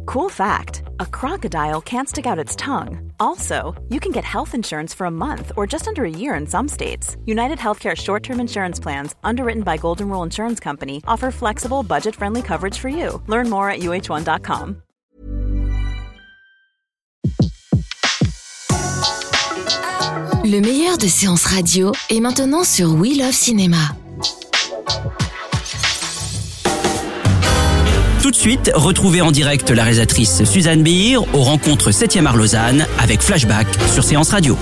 Cool fact, a crocodile can't stick out its tongue. Also, you can get health insurance for a month or just under a year in some states. United Healthcare short-term insurance plans, underwritten by Golden Rule Insurance Company, offer flexible, budget-friendly coverage for you. Learn more at uh1.com. Le meilleur de séances radio est maintenant sur We Love Cinéma. Tout de suite, retrouvez en direct la réalisatrice Suzanne Beer aux rencontres 7e art Lausanne avec Flashback sur Séance Radio.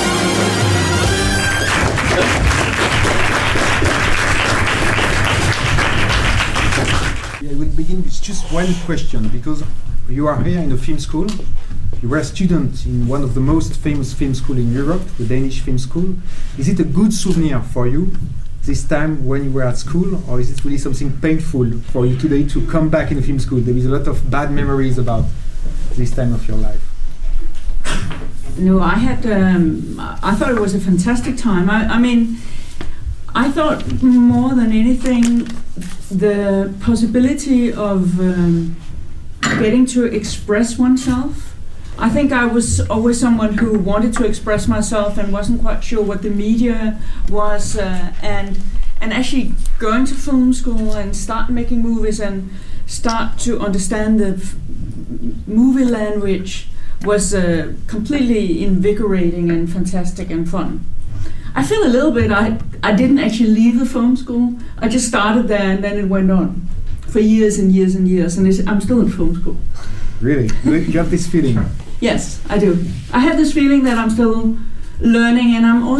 I will begin with just one question, because you are here in a film school. You were a student in one of the most famous film schools in Europe, the Danish Film School. Is it a good souvenir for you this time when you were at school, or is it really something painful for you today to come back in a film school? There is a lot of bad memories about this time of your life. No, I thought it was a fantastic time. I mean, I thought more than anything, the possibility of getting to express oneself. I think I was always someone who wanted to express myself and wasn't quite sure what the media was, and actually going to film school and start making movies and start to understand the movie language was completely invigorating and fantastic and fun. I feel a little bit I didn't actually leave the film school. I just started there and then it went on for years and years and years, and I'm still in film school. Really? You have this feeling? Yes, I do. I have this feeling that I'm still learning, and I'm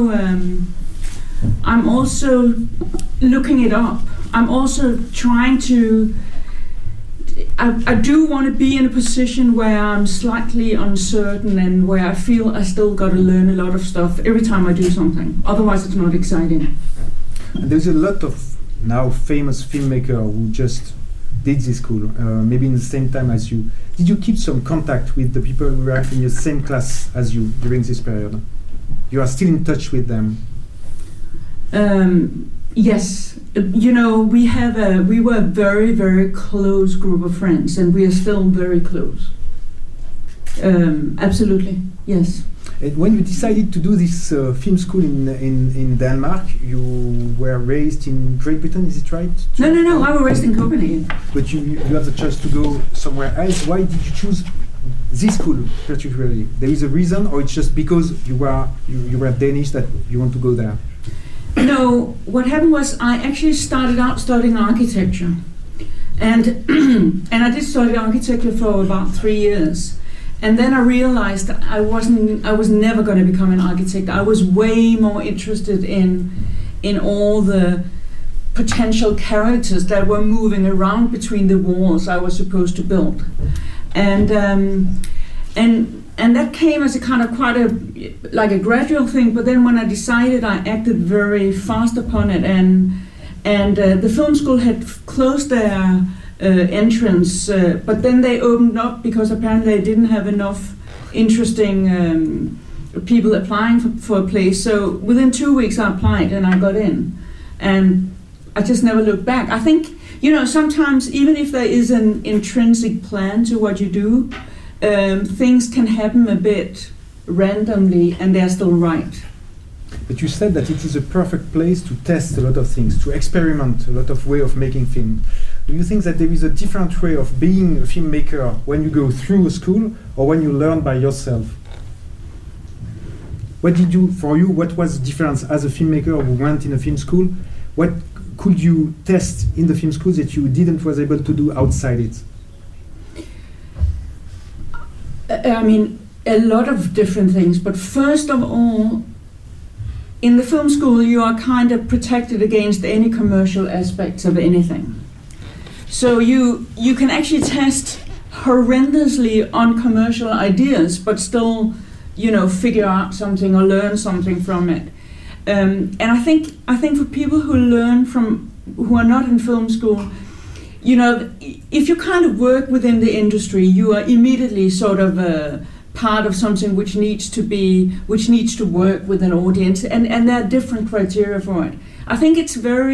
also looking it up. I'm also trying to. I do want to be in a position where I'm slightly uncertain and where I feel I still got to learn a lot of stuff every time I do something. Otherwise, it's not exciting. And there's a lot of now famous filmmakers who just did this school, maybe in the same time as you. Did you keep some contact with the people who were in the same class as you during this period? You are still in touch with them? Yes. You know, we were a very, very close group of friends, and we are still very close. Absolutely, yes. And when you decided to do this film school in Denmark, you were raised in Great Britain, is it right? No, I was raised in Copenhagen. But you have the chance to go somewhere else. Why did you choose this school particularly? There is a reason, or it's just because you were Danish that you want to go there? No, what happened was I actually started out studying architecture, and I did study architecture for about 3 years. And then I realized I was never going to become an architect. I was way more interested in all the potential characters that were moving around between the walls I was supposed to build. And that came as a kind of quite a gradual thing, but then when I decided, I acted very fast upon it, and the film school had closed their entrance, but then they opened up because apparently they didn't have enough interesting people applying for a place. So within 2 weeks I applied and I got in, and I just never looked back. I think, you know, sometimes even if there is an intrinsic plan to what you do, things can happen a bit randomly and they're still right. But you said that it is a perfect place to test a lot of things, to experiment a lot of way of making film. Do you think that there is a different way of being a filmmaker when you go through a school or when you learn by yourself? What was the difference as a filmmaker who went in a film school? What could you test in the film school that you was able to do outside it? I mean, a lot of different things, but first of all, in the film school you are kind of protected against any commercial aspects of anything. So you can actually test horrendously on commercial ideas, but still, you know, figure out something or learn something from it. And I think for people who are not in film school, you know, if you kind of work within the industry, you are immediately sort of part of something which needs to work with an audience, and there are different criteria for it. I think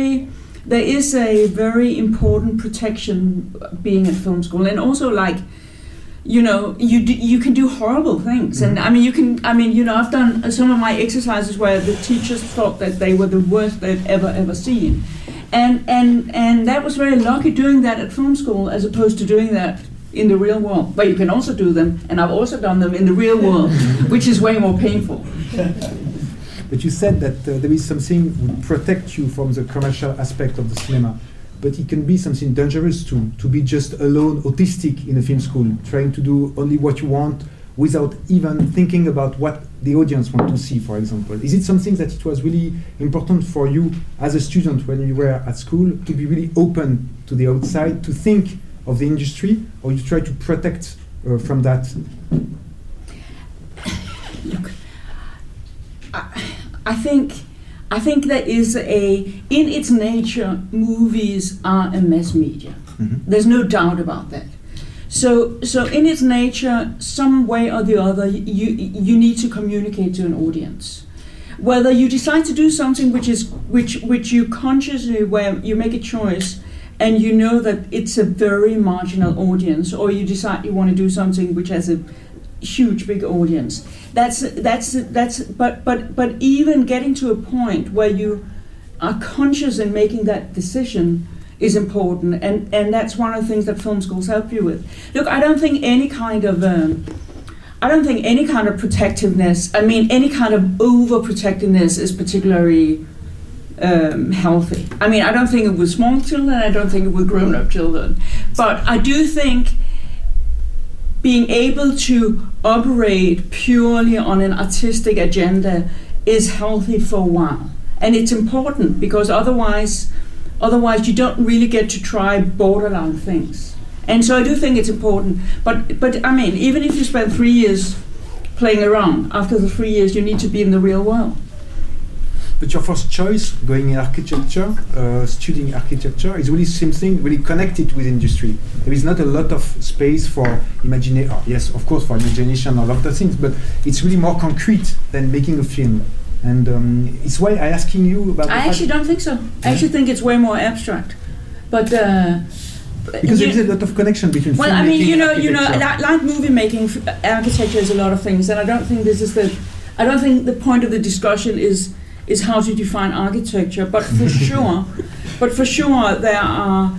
there is a very important protection being at film school, and also like you can do horrible things. And I've done some of my exercises where the teachers thought that they were the worst they'd ever seen. And that was very lucky doing that at film school as opposed to doing that in the real world, where you can also do them, and I've also done them in the real world, which is way more painful. But you said that there is something that would protect you from the commercial aspect of the cinema, but it can be something dangerous to be just alone, autistic in a film school, trying to do only what you want without even thinking about what the audience want to see, for example. Is it something that it was really important for you as a student when you were at school to be really open to the outside, to think of the industry, or you try to protect from that? Look, I think there is in its nature, movies are a mass media. Mm-hmm. There's no doubt about that. So in its nature, some way or the other, you need to communicate to an audience. Whether you decide to do something which you consciously, where you make a choice, and you know that it's a very marginal audience, or you decide you want to do something which has a huge big audience. But even getting to a point where you are conscious in making that decision is important, and that's one of the things that film schools help you with. Look, I don't think any kind of protectiveness, any kind of overprotectiveness is particularly healthy. I don't think it with small children, I don't think it with grown-up children. But I do think being able to operate purely on an artistic agenda is healthy for a while. And it's important because otherwise you don't really get to try borderline things. And so I do think it's important. But even if you spend 3 years playing around, after the 3 years you need to be in the real world. But your first choice, going in architecture, studying architecture, is really something really connected with industry. There is not a lot of space for imagination. Yes, of course, for imagination or a lot of things, but it's really more concrete than making a film. And it's why I'm asking you about. I actually don't think so. I actually think it's way more abstract. But because there is a lot of connection between. Well, like movie making, architecture is a lot of things, and I don't think the point of the discussion is how to define architecture, but for sure there are,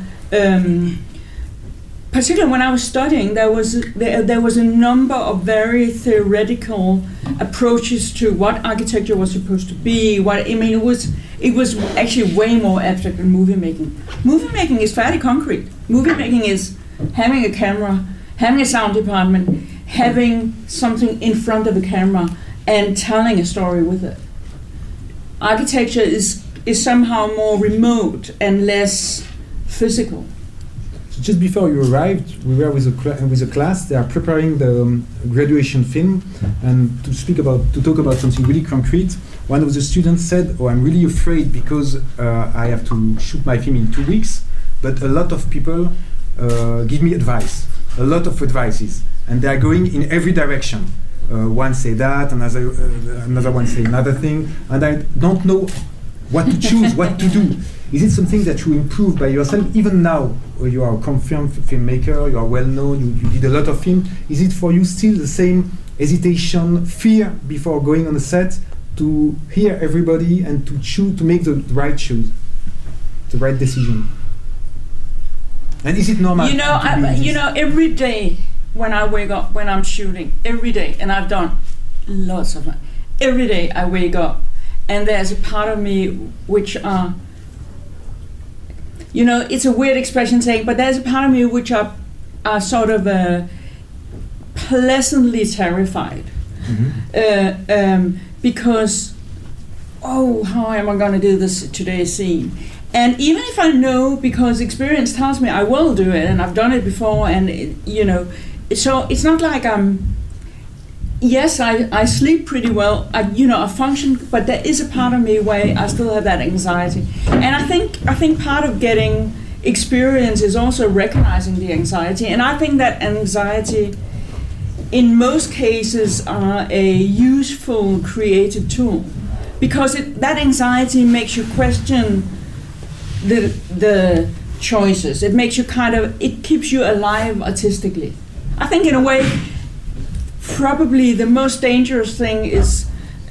particularly when I was studying, there was a number of very theoretical approaches to what architecture was supposed to be. It was actually way more abstract than movie making. Movie making is fairly concrete. Movie making is having a camera, having a sound department, having something in front of the camera, and telling a story with it. Architecture is somehow more remote and less physical. So just before you arrived, we were with a class. They are preparing the graduation film, and to talk about something really concrete. One of the students said, "Oh, I'm really afraid because I have to shoot my film in 2 weeks, but a lot of people give me advice, a lot of advices, and they are going in every direction." One say that, another one say another thing, and I don't know what to choose, what to do. Is it something that you improve by yourself, even now you are a confirmed filmmaker, you are well known, you did a lot of film? Is it for you still the same hesitation, fear before going on the set to hear everybody and to choose, to make the right choice, the right decision? And is it normal? Every day. When I wake up, when I'm shooting, every day, and I've done lots of it, every day I wake up, and there's a part of me which it's a weird expression saying, but there's a part of me which are sort of pleasantly terrified. Mm-hmm. Because, how am I going to do this today's scene? And even if I know, because experience tells me I will do it, and I've done it before, and so it's not like I sleep pretty well, I function, but there is a part of me where I still have that anxiety. And I think part of getting experience is also recognizing the anxiety. And I think that anxiety, in most cases, are a useful creative tool. Because that anxiety makes you question the choices. It makes you it keeps you alive artistically. I think in a way, probably the most dangerous thing is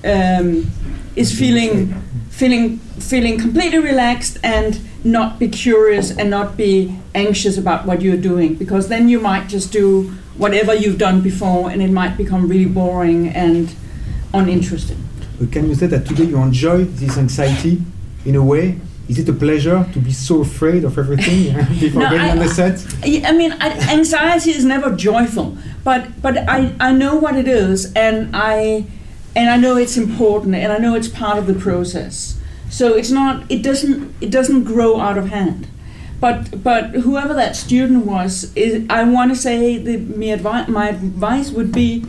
feeling completely relaxed and not be curious and not be anxious about what you're doing, because then you might just do whatever you've done before and it might become really boring and uninteresting. Can you say that today you enjoy this anxiety in a way? Is it a pleasure to be so afraid of everything before going on the set? I mean, anxiety is never joyful, but I know what it is, and I know it's important, and I know it's part of the process. So it doesn't grow out of hand. But whoever that student was, I want to say my advice would be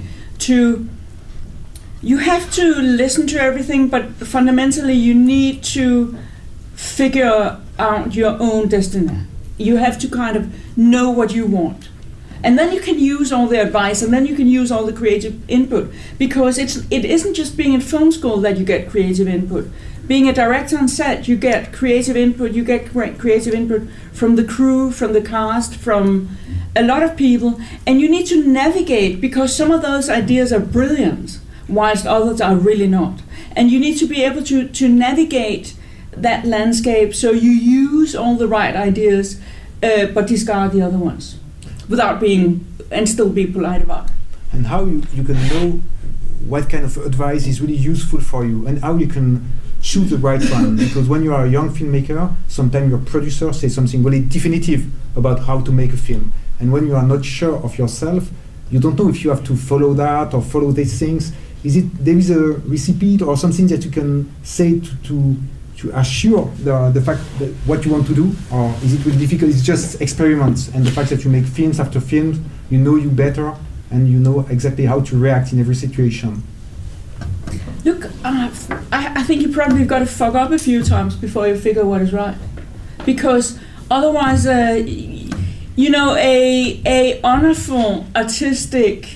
you have to listen to everything, but fundamentally you need to figure out your own destiny. You have to kind of know what you want. And then you can use all the advice, and then you can use all the creative input, because it isn't just being in film school that you get creative input. Being a director on set, you get creative input. You get creative input from the crew, from the cast, from a lot of people, and you need to navigate, because some of those ideas are brilliant, whilst others are really not. And you need to be able to navigate that landscape, so you use all the right ideas, but discard the other ones, without being, and still be polite about it. And how you can know what kind of advice is really useful for you, and how you can choose the right one. Because when you are a young filmmaker, sometimes your producer says something really definitive about how to make a film, and when you are not sure of yourself, you don't know if you have to follow that or follow these things. There is a recipe or something that you can say to assure the fact that what you want to do, or is it really difficult? It's just experiments, and the fact that you make films after films, you know you better, and you know exactly how to react in every situation. Look, I think you probably got to fuck up a few times before you figure what is right, because otherwise, you know, a honorful, artistic,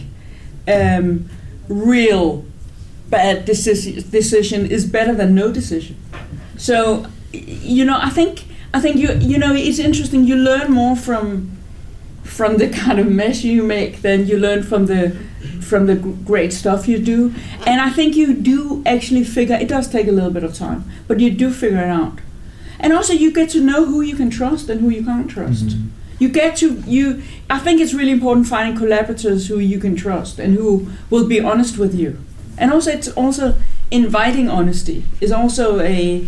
real bad decision is better than no decision. So, you know, I think you know, it's interesting. You learn more from the kind of mess you make than you learn from the great stuff you do. And I think you do actually figure. It does take a little bit of time, but you do figure it out. And also, you get to know who you can trust and who you can't trust. Mm-hmm. I think it's really important finding collaborators who you can trust and who will be honest with you. And also, it's also inviting honesty is also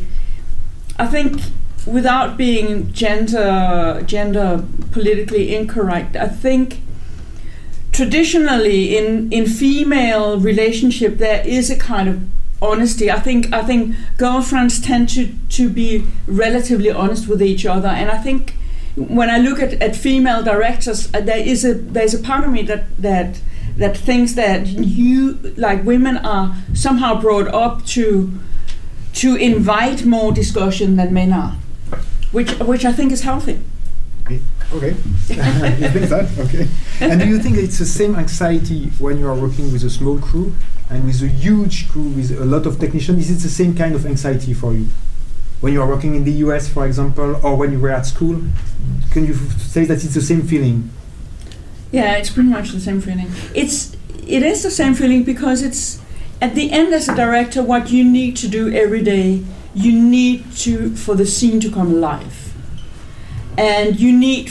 I think, without being gender politically incorrect, I think traditionally in female relationship there is a kind of honesty. I think girlfriends tend to be relatively honest with each other, and I think when I look at female directors, there's a part of me that thinks that women are somehow brought up to invite more discussion than men are, which I think is healthy. Okay, you think that? Okay. And do you think it's the same anxiety when you are working with a small crew and with a huge crew with a lot of technicians? Is it the same kind of anxiety for you? When you are working in the US, for example, or when you were at school, can you say that it's the same feeling? Yeah, it's pretty much the same feeling. It is the same feeling because it's, at the end as a director, what you need to do every day, you need for the scene to come alive. And you need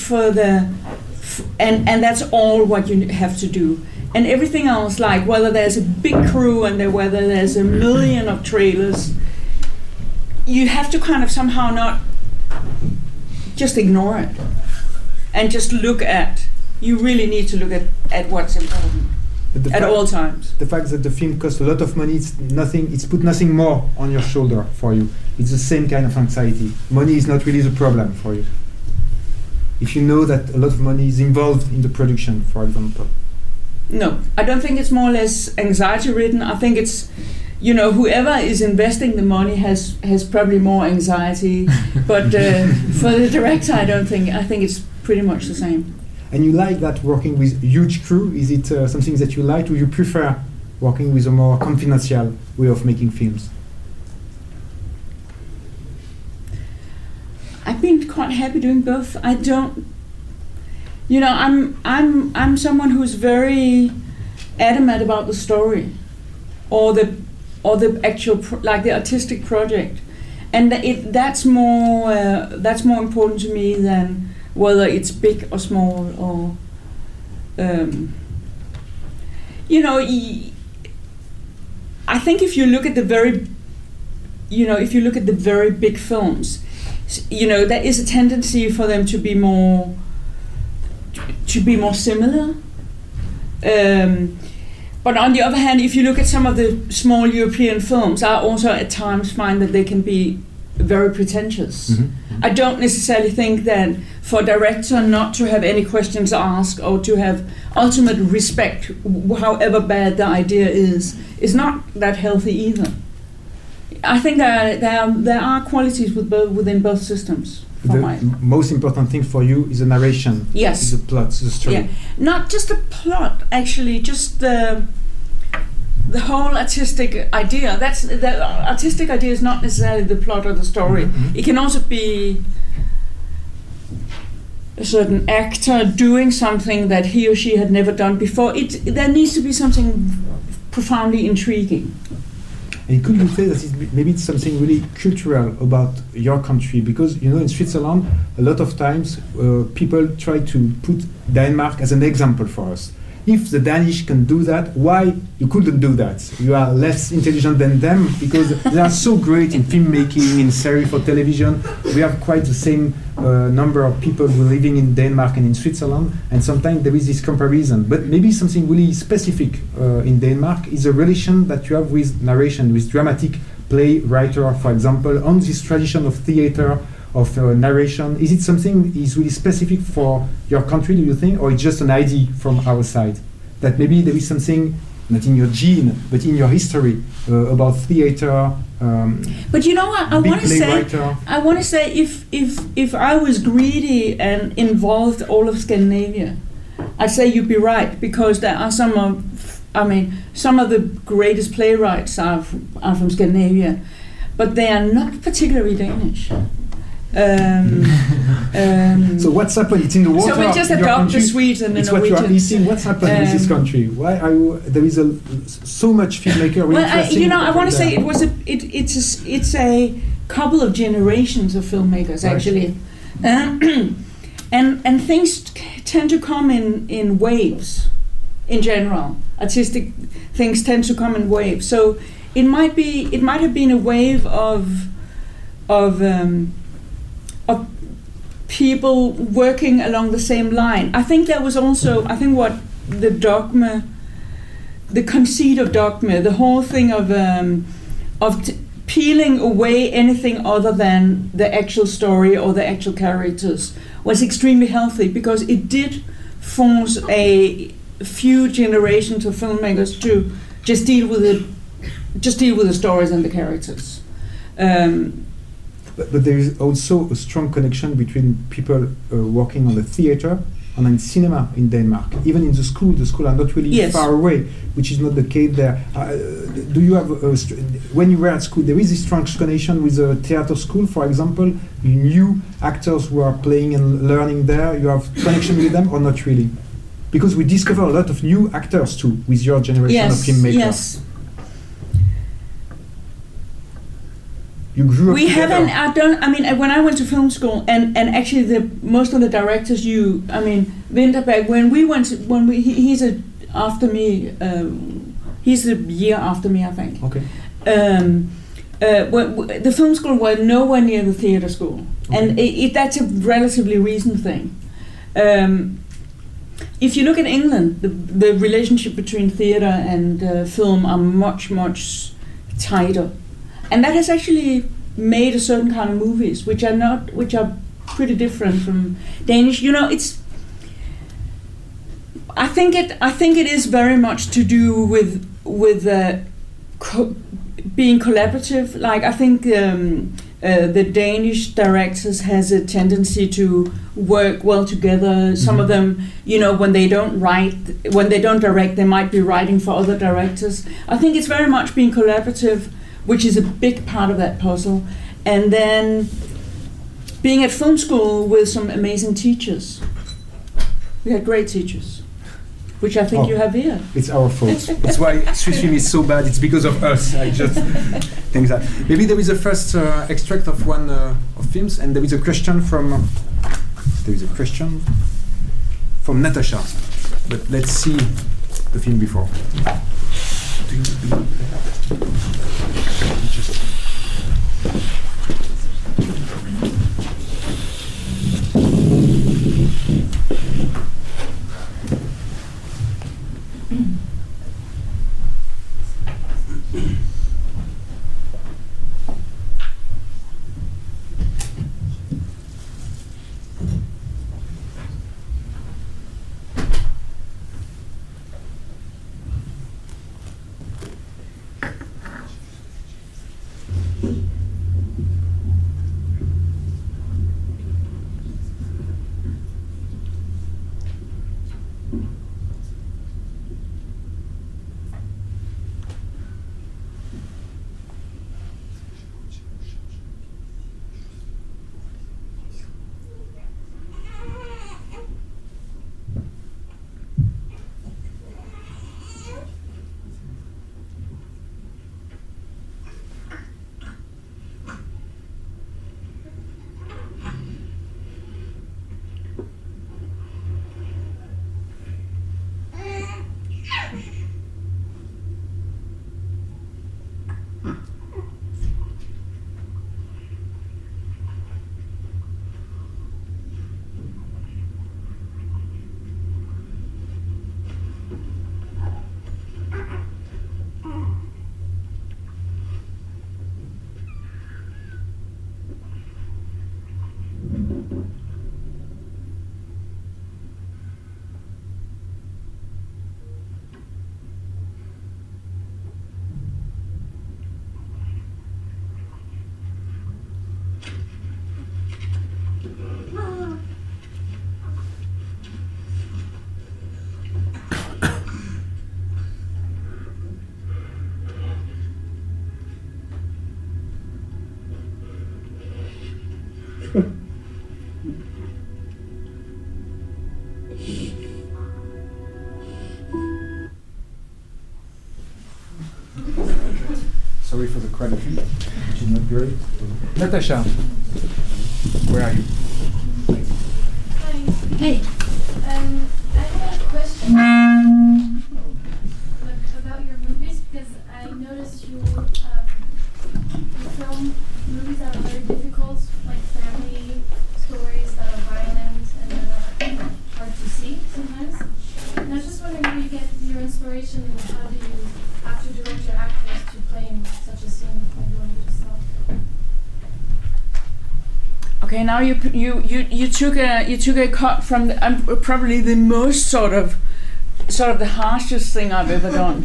and that's all what you have to do. And everything else, like whether there's a big crew and whether there's a million of trailers, you have to kind of somehow not just ignore it and just you really need to look at what's important at all times. The fact that the film costs a lot of money, it's put nothing more on your shoulder for you. It's the same kind of anxiety. Money is not really the problem for you. If you know that a lot of money is involved in the production, for example. No, I don't think it's more or less anxiety-ridden. I think it's, whoever is investing the money has probably more anxiety. But for the director, I think it's pretty much the same. And you like that working with huge crew? Is it something that you like, or you prefer working with a more confidential way of making films? I've been quite happy doing both. You know, I'm someone who's very adamant about the story, or the actual like the artistic project, and that's more important to me than whether it's big or small or you know. I think if you look at the very big films, you know, there is a tendency for them to be more similar. But on the other hand, if you look at some of the small European films, I also at times find that they can be very pretentious. Mm-hmm. I don't necessarily think that for a director not to have any questions asked or to have ultimate respect, however bad the idea is not that healthy either. I think there are qualities within both systems. The most important thing for you is the narration. Yes. Is the plot, the story. Yeah. Not just the plot, actually, just the whole artistic idea. The artistic idea is not necessarily the plot or the story. Mm-hmm. It can also be a certain actor doing something that he or she had never done before. There needs to be something profoundly intriguing. And could you say that maybe it's something really cultural about your country? Because, you know, in Switzerland, a lot of times people try to put Denmark as an example for us. If the Danish can do that, why you couldn't do that? You are less intelligent than them because they are so great in filmmaking, in series for television. We have quite the same number of people who are living in Denmark and in Switzerland, and sometimes there is this comparison. But maybe something really specific in Denmark is a relation that you have with narration, with dramatic play writer, for example, on this tradition of theater, of narration. Is it something is really specific for your country, do you think, or it's just an idea from our side? That maybe there is something, not in your gene, but in your history, about theater. But you know what, I want to say, if I was greedy and involved all of Scandinavia, I'd say you'd be right, because there are some of the greatest playwrights are from Scandinavia, but they are not particularly Danish. So what's happened? It's in the water. So we just adopt the Swedes and the Norwegians. It's what you are missing. What's happened with this country? Why are you? There is so much filmmaker. Well, I want to say it's a couple of generations of filmmakers, right, actually, and things tend to come in waves. In general, artistic things tend to come in waves. So it might have been a wave of people working along the same line. I think there was also, what the dogma, the conceit of dogma, the whole thing of peeling away anything other than the actual story or the actual characters was extremely healthy, because it did force a few generations of filmmakers to just deal with the stories and the characters. But there is also a strong connection between people working on the theater and in cinema in Denmark. Even in the school are not really far away, which is not the case there. Do you have, when you were at school, there is this strong connection with the theater school, for example? New actors who are playing and learning there, you have connection with them or not really? Because we discover a lot of new actors too with your generation of filmmakers. Yes. You grew up we together. When I went to film school, and actually most of the directors, Winterberg, he's after me, he's a year after me, I think. Okay. The film school was nowhere near the theater school, okay. And that's a relatively recent thing. If you look at England, the relationship between theater and film are much, much tighter. And that has actually made a certain kind of movies, which are pretty different from Danish. You know, I think it is very much to do with being collaborative. Like, I think the Danish directors has a tendency to work well together. Some of them, you know, when they don't direct, they might be writing for other directors. I think it's very much being collaborative, which is a big part of that puzzle. And then being at film school with some amazing teachers. We had great teachers, which I think you have here. It's our fault. It's why Swiss film is so bad. It's because of us. I just think that. Maybe there is a first extract of one of films, and there is a question from. Natasha. But let's see the film before. Sorry for the quality, which is not great. Natasha, where are you? Hi. Hey. I have a question about your movies because I noticed you film movies that are very difficult, like family stories that are violent and that are hard to see sometimes. And I was just wondering where you get your inspiration and how do you have to direct your actors to play in such a scene like the one you just saw? Okay, now you took a cut from probably the most sort of the harshest thing I've ever done.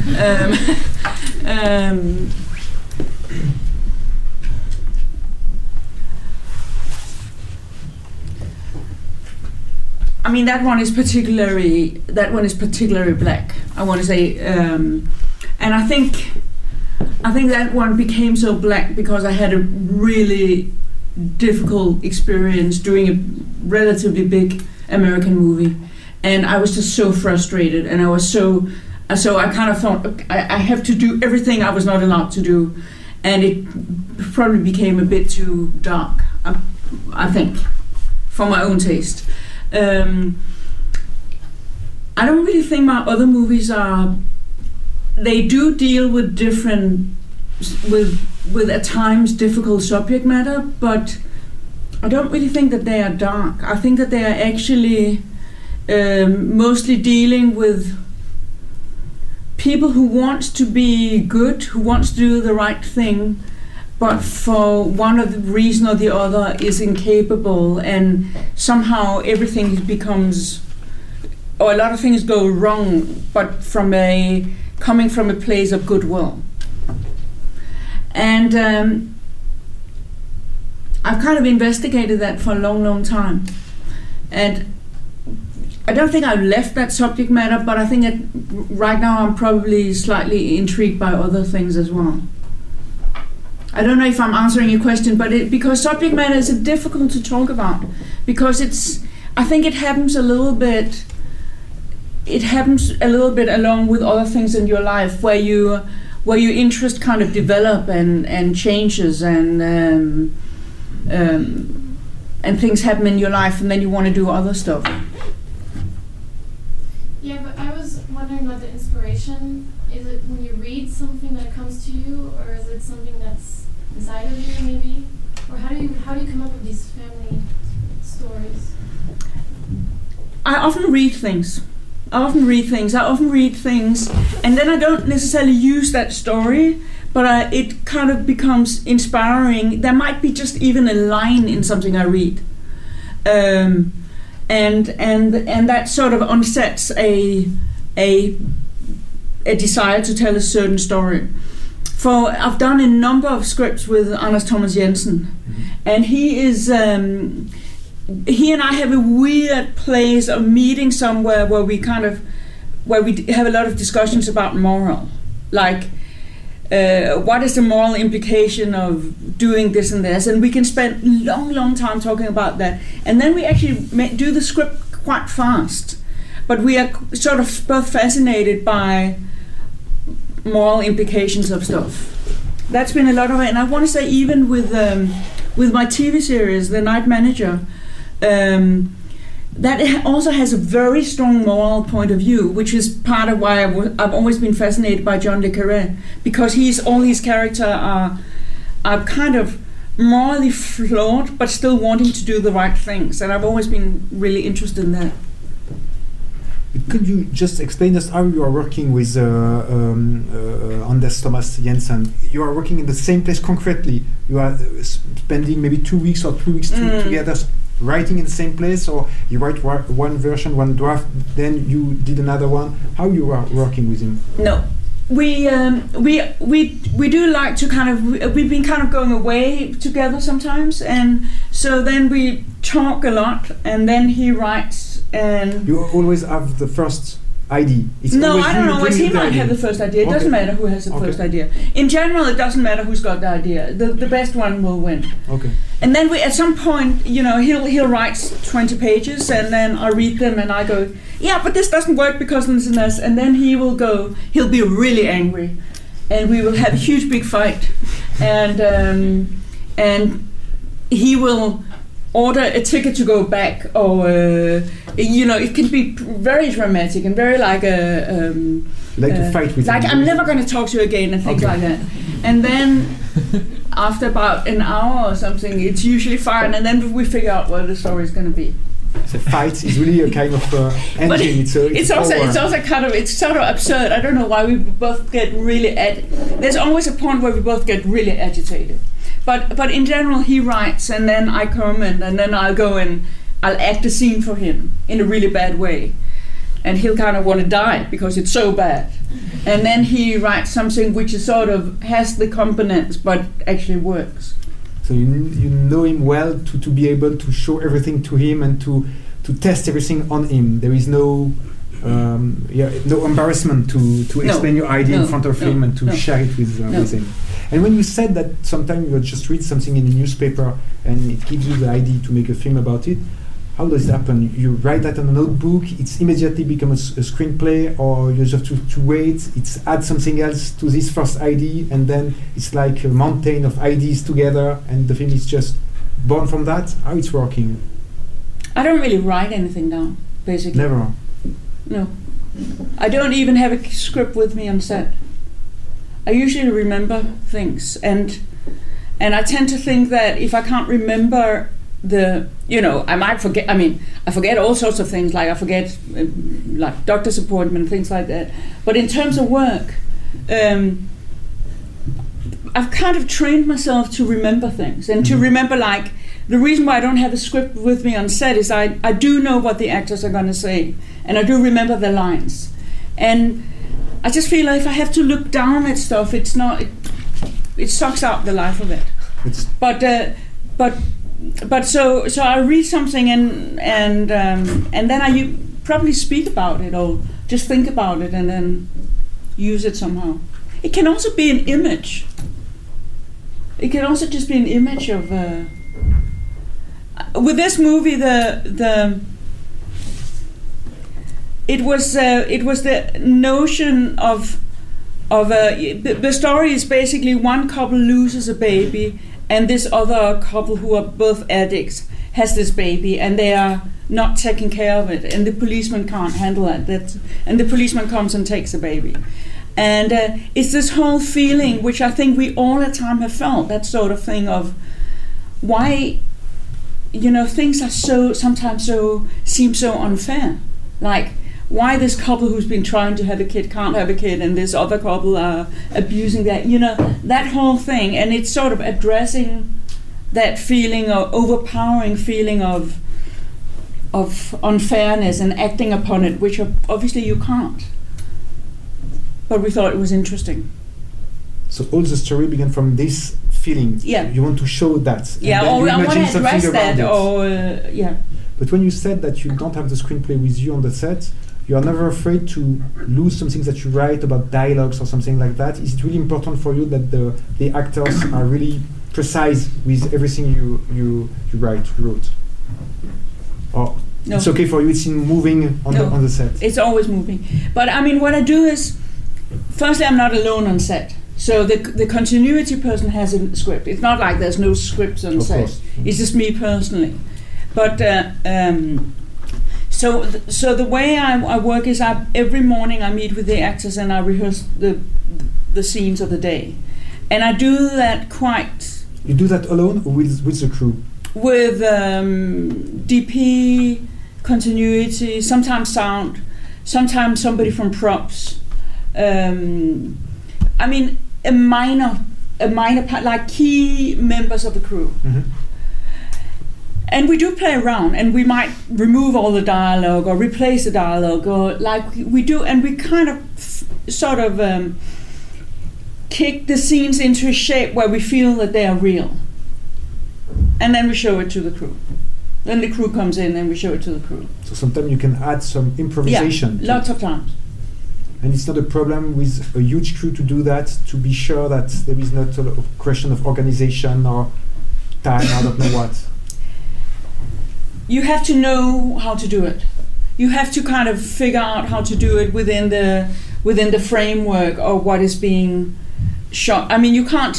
I mean that one is particularly black. I want to say, and I think that one became so black because I had a really difficult experience doing a relatively big American movie, and I was just so frustrated, and I was so I kind of thought I have to do everything I was not allowed to do, and it probably became a bit too dark, I think, for my own taste. I don't really think my other movies they do deal with with at times difficult subject matter, but I don't really think that they are dark. I think that they are actually mostly dealing with people who want to be good, who wants to do the right thing, but for one of the reason or the other is incapable, and somehow everything becomes, or a lot of things go wrong, but coming from a place of goodwill. And I've kind of investigated that for a long, long time. And I don't think I've left that subject matter, but I think that right now I'm probably slightly intrigued by other things as well. I don't know if I'm answering your question, but because subject matter is difficult to talk about, because I think it happens a little bit. It happens a little bit along with other things in your life where your interest kind of develop and changes and things happen in your life, and then you want to do other stuff. Yeah, but I was wondering about the inspiration. Is it when you read something that comes to you, or is it something that's inside of you, maybe? Or how do you come up with these family stories? I often read things. I often read things, and then I don't necessarily use that story, but it kind of becomes inspiring. There might be just even a line in something I read, and that sort of unsets a desire to tell a certain story. I've done a number of scripts with Anders Thomas Jensen, and he and I have a weird place of meeting somewhere where we have a lot of discussions about moral, like what is the moral implication of doing this and this, and we can spend long time talking about that, and then we actually do the script quite fast, but we are sort of both fascinated by moral implications of stuff. That's been a lot of it, and I want to say even with my TV series, The Night Manager, that also has a very strong moral point of view, which is part of why I've always been fascinated by John le Carré, because all his characters are kind of morally flawed, but still wanting to do the right things, and I've always been really interested in that. Could you just explain us how you are working with Anders Thomas Jensen? You are working in the same place concretely. You are spending maybe 2 weeks or 3 weeks together writing in the same place, or you write one version, one draft, then you did another one. How you are working with him? No, we do like to kind of, we've been kind of going away together sometimes, and so then we talk a lot, and then he writes. And you always have the first idea. No, I don't always. He might have the first idea. It doesn't matter who has the first idea. In general, it doesn't matter who's got the idea. The best one will win. Okay. And then at some point, he'll write 20 pages, and then I read them, and I go, yeah, but this doesn't work because this and this. And then he'll be really angry, and we will have a huge big fight, and he will order a ticket to go back, or it can be very dramatic and very like a to fight with like him. I'm never going to talk to you again and things like that. And then after about an hour or something, it's usually fine, and then we figure out what the story is going to be. The fight is really a kind of engine. But it's also kind of, it's sort of absurd. I don't know why we both get really there's always a point where we both get really agitated. But in general, he writes, and then I come and then I'll go and I'll act a scene for him in a really bad way, and he'll kind of want to die because it's so bad. And then he writes something which is sort of has the components but actually works. So you know him well to be able to show everything to him and to test everything on him. There is no embarrassment to explain your idea in front of him and to share it with him. And when you said that sometimes you just read something in the newspaper and it gives you the idea to make a film about it, how does it happen? You write that on a notebook, it's immediately becomes a screenplay, or you just have to wait, it's add something else to this first idea, and then it's like a mountain of ideas together and the film is just born from that? How it's working? I don't really write anything down, basically. Never? No. I don't even have a script with me on set. I usually remember things, and I tend to think that if I can't remember I might forget. I mean, I forget all sorts of things, like I forget like doctor's appointment, things like that. But in terms of work, I've kind of trained myself to remember things, and to remember, like, the reason why I don't have a script with me on set is I do know what the actors are going to say, and I do remember the lines. And I just feel like if I have to look down at stuff, it sucks out the life of it. But so I read something and then I probably speak about it or just think about it and then use it somehow. It can also be an image. It can also just be an image of. With this movie, the it was the notion of the story is basically one couple loses a baby, and this other couple who are both addicts has this baby, and they are not taking care of it, and the policeman can't handle that. And the policeman comes and takes the baby. And it's this whole feeling, which I think we all the time have felt, that sort of thing of why, things are sometimes seem so unfair. Like, why this couple who's been trying to have a kid can't have a kid, and this other couple are abusing that, that whole thing. And it's sort of addressing that feeling, of overpowering feeling of unfairness and acting upon it, which obviously you can't. But we thought it was interesting. So all the story began from this feeling. Yeah. You want to show that. Yeah, or I want to address that, or yeah. But when you said that you don't have the screenplay with you on the set, you are never afraid to lose something that you write about dialogues or something like that. Is it really important for you that the actors are really precise with everything you wrote? Or no. It's okay for you, it's moving on the set? It's always moving. But I mean, what I do is, firstly, I'm not alone on set. So the continuity person has a script. It's not like there's no scripts on set. Course. It's just me personally. But so the way I work is every morning I meet with the actors and I rehearse the scenes of the day. And I do that quite... You do that alone or with the crew? With DP, continuity, sometimes sound, sometimes somebody from props. I mean, a minor part, like key members of the crew. Mm-hmm. And we do play around, and we might remove all the dialogue or replace the dialogue, or like we do, and we kind of sort of kick the scenes into a shape where we feel that they are real. And then we show it to the crew. Then the crew comes in and we show it to the crew. So sometimes you can add some improvisation. Yeah, lots of times. And it's not a problem with a huge crew to do that, to be sure that there is not a question of organization or time, I don't know what. You have to know how to do it. You have to kind of figure out how to do it within the framework of what is being shot. I mean, you can't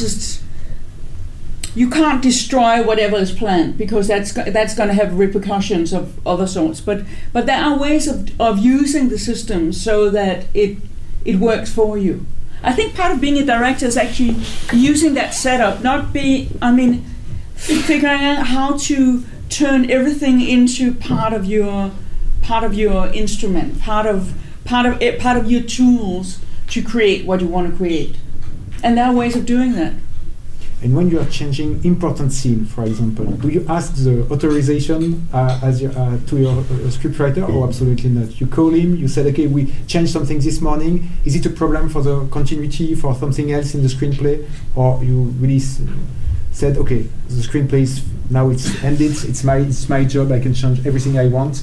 destroy whatever is planned, because that's going to have repercussions of other sorts. But there are ways of using the system so that it works for you. I think part of being a director is actually using that setup, figuring out how to turn everything into part of your instrument, part of your tools to create what you want to create. And there are ways of doing that. And when you are changing important scene, for example, do you ask the authorization to your scriptwriter, or absolutely not? You call him, you said, okay, we changed something this morning. Is it a problem for the continuity, for something else in the screenplay? Or you really said, okay, the screenplay is now it's ended, it's my job, I can change everything I want?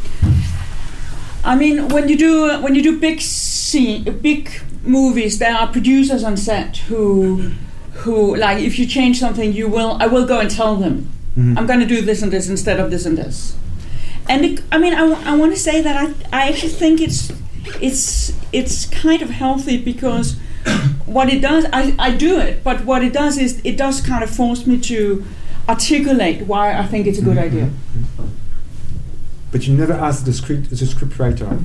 I mean, when you do big movies, there are producers on set who like, if you change something, I will go and tell them, mm-hmm. I'm going to do this and this instead of this and this. And I want to say that I actually think it's kind of healthy, because what it does, I do it, but what it does is it does kind of force me to articulate why I think it's a good mm-hmm. idea. But you never ask the script writer.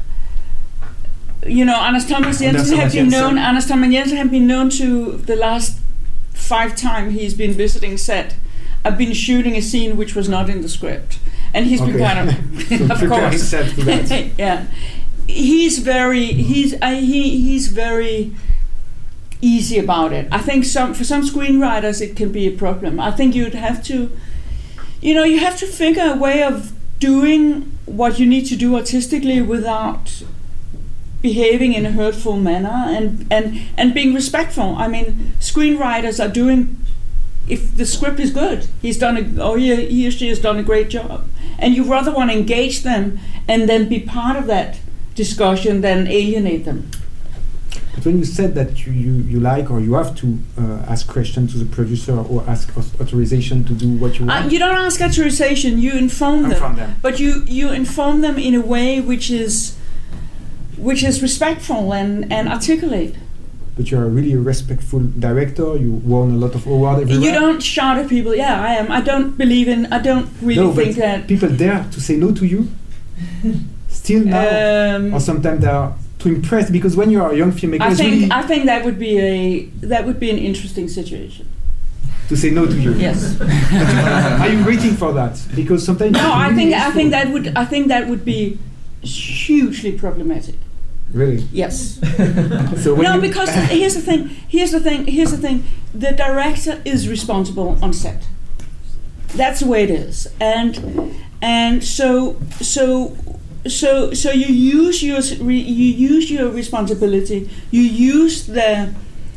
Anders Thomas Jensen have been known to, the last 5 times he's been visiting set, I've been shooting a scene which was not in the script, and he's been kind of of course set for that. Yeah, he's very easy about it. I think for some screenwriters it can be a problem. I think you'd have to, you have to figure a way of doing what you need to do artistically without behaving in a hurtful manner, and being respectful. I mean, screenwriters are doing, if the script is good, he or she has done a great job, and you rather want to engage them and then be part of that discussion than alienate them. But when you said that you like, or you have to ask questions to the producer or ask authorization to do what you want? You don't ask authorization, you inform them. But you inform them in a way which is which is respectful and articulate. But you're really a respectful director. You won a lot of awards everywhere. You don't shout at people. Yeah, I am. I don't really think that people dare to say no to you. Still now, or sometimes they are too impressed, because when you are a young filmmaker, I think that would be an interesting situation. To say no to you. Yes. Are you waiting for that? Because sometimes no, I think that would be hugely problematic. Really? Yes. So because here's the thing. The director is responsible on set. That's the way it is, and so you use your responsibility. You use that.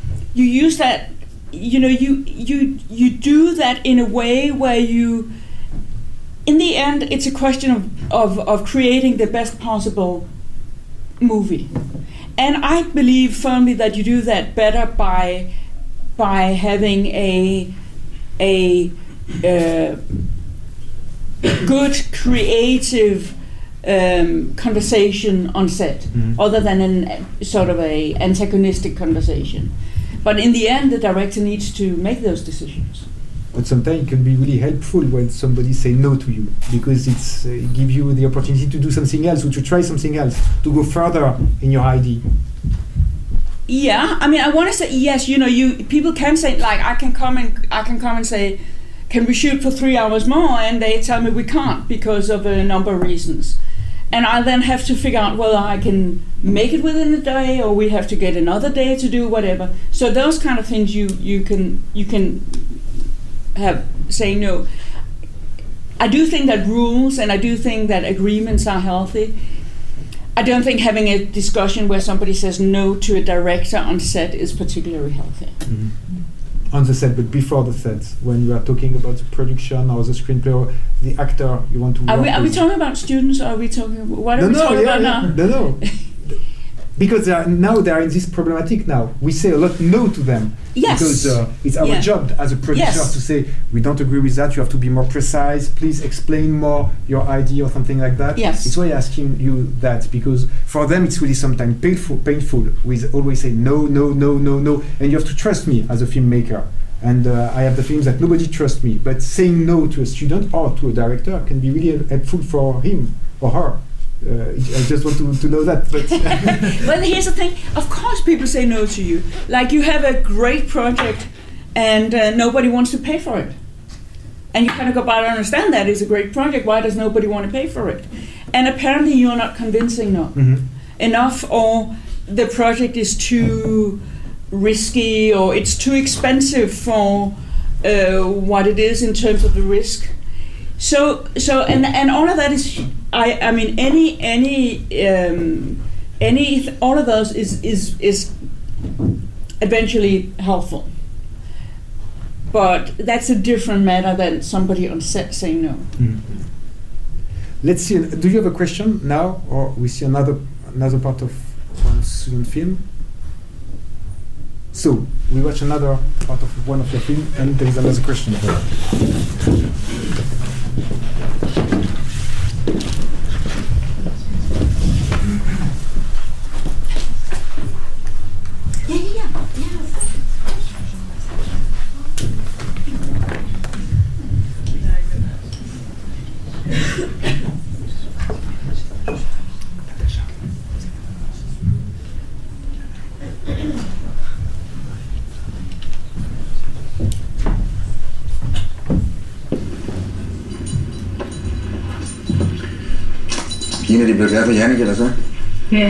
You do that in a way where you, in the end, it's a question of creating the best possible movie, and I believe firmly that you do that better by having a good creative conversation on set, other than a sort of a antagonistic conversation. But in the end, the director needs to make those decisions. But sometimes it can be really helpful when somebody say no to you, because it gives you the opportunity to do something else, or to try something else, to go further in your idea. Yeah, I mean, I want to say yes. People can say, like, I can come and say, can we shoot for 3 hours more? And they tell me we can't because of a number of reasons. And I then have to figure out whether I can make it within a day, or we have to get another day to do whatever. So those kind of things you can have say no. I do think that rules and I do think that agreements are healthy. I don't think having a discussion where somebody says no to a director on set is particularly healthy. Mm-hmm. On the set, but before the set, when you are talking about the production or the screenplay or the actor you want to work with. Are we talking about students, or are we talking... What are we talking about now? No. Because they are in this problematic now. We say a lot no to them. Yes. Because it's our job as a producer to say, we don't agree with that, you have to be more precise, please explain more your idea or something like that. Yes. It's why I'm asking you that, because for them it's really sometimes painful with always say no, and you have to trust me as a filmmaker. And I have the feelings that nobody trusts me, but saying no to a student or to a director can be really helpful for him or her. I just want to know that. But well, here's the thing. Of course, people say no to you. Like, you have a great project, and nobody wants to pay for it. And you kind of go, but I understand that it's a great project. Why does nobody want to pay for it? And apparently, you're not convincing enough, or the project is too risky, or it's too expensive for what it is in terms of the risk. So and all of that is, I mean, all of those is eventually helpful, but that's a different matter than somebody on set saying no. Let's see. Do you have a question now, or we see another part of one student film? So we watch another part of one of your film, and there is another question. Pigerne, de blev glade for Jannik, eller så? Ja.